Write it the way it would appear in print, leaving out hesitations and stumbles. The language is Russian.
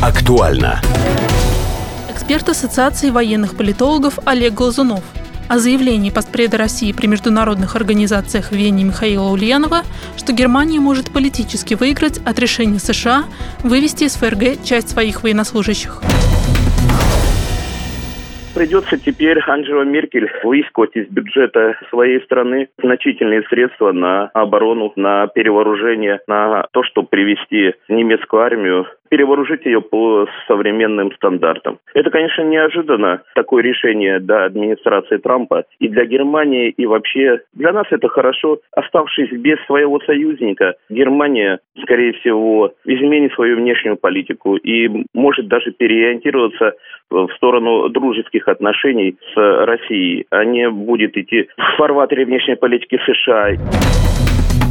Актуально. Эксперт Ассоциации военных политологов Олег Глазунов. О заявлении постпреда России при международных организациях в Вене Михаила Ульянова, что Германия может политически выиграть от решения США вывести из ФРГ часть своих военнослужащих. Придется теперь Анджела Меркель выискивать из бюджета своей страны значительные средства на оборону, на перевооружение, на то, чтобы привести немецкую армию, перевооружить ее по современным стандартам. Это, конечно, неожиданно, такое решение для администрации Трампа и для Германии, и вообще для нас это хорошо. Оставшись без своего союзника, Германия, скорее всего, изменит свою внешнюю политику и может даже переориентироваться в сторону дружеских отношений с Россией, а не будет идти в фарватере внешней политики США.